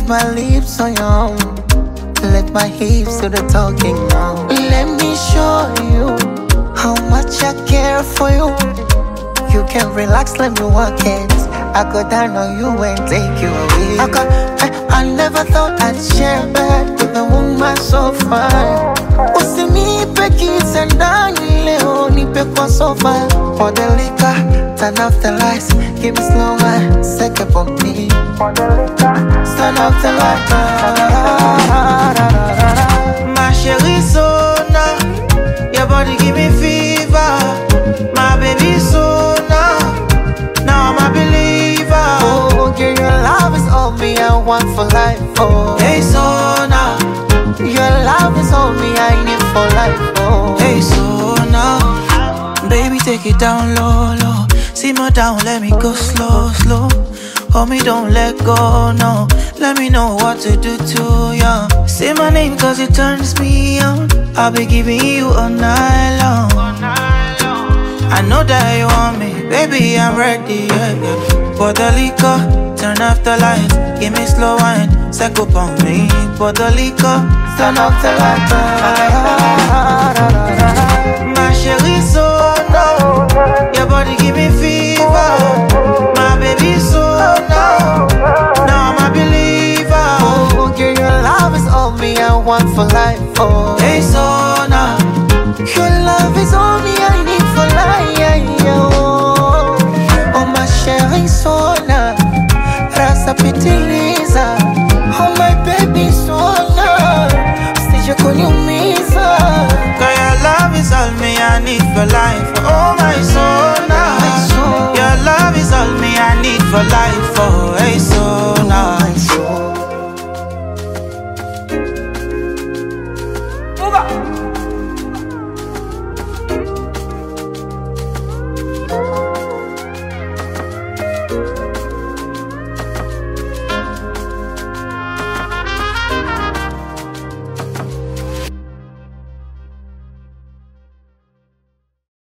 Put my lips on your own. Let my hips do the talking now. Let me show you how much I care for you. You can relax, let me work it. I go down on you and take you away. I never thought I'd share a bed with a woman so fine. Usinipe kisa ndani leo, nipe kwa sofa. For the liquor, turn off the lights, give me slow wine, second for me. For the liquor, turn off the lights. My chérie Sona, your body give me fever. My baby Sona, now I'm a believer. Oh, girl, your love is all me, I want for life. Oh, Hey Sona, your love is all me, I need for life. Oh, hey Sona, baby take it down low, low. Simmer down, let me go slow, slow. Hold me, don't let go, no. Let me know what to do to you. Say my name cause it turns me on. I'll be giving you all night long. I know that you want me, baby, I'm ready, yeah, yeah. Pour the liquor, turn off the lights. Give me slow wine, set up on me. Pour the liquor, turn off the lights. my chérie Sona, your body give me fever. My baby Sona, now I'm a believer. Oh, girl, your love is all me, I want for life. Oh, Hey Sona, your love is all me, I need for life. Oh, my chérie Sona, rasa pitiliza. Oh, my baby Sona, sije kuniumiza. cause your love is all me, I need for life.